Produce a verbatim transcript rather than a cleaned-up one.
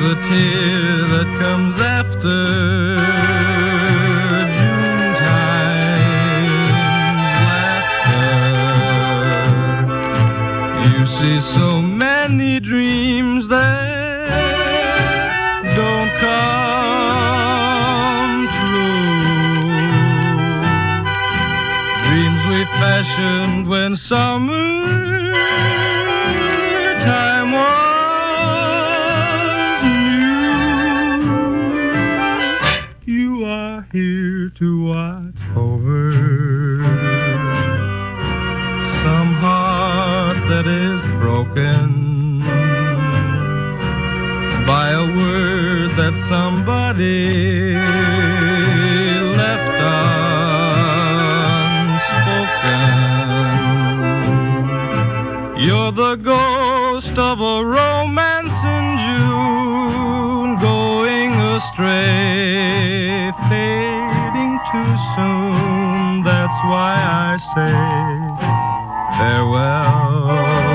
the tear that comes after Junetime's laughter. You see so many dreams that don't come true. Dreams we fashioned when summertime was here to watch over some heart that is broken by a word that somebody left unspoken. You're the ghost of a romance in June, going astray, fading too soon. That's why I say farewell.